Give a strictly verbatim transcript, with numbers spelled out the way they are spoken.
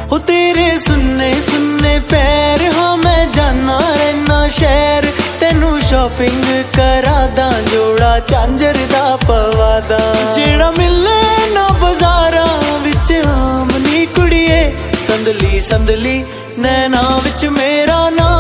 हो तेरे सुन्ने सुन्ने पैर हाँ मैं जाना रहना शहर तेनू शॉपिंग करा दा जोड़ा झांझर दा पवा दा जेड़ा मिले ना बाजारां विच आम नी कुड़िए संदली संदली नैना विच मेरा नाम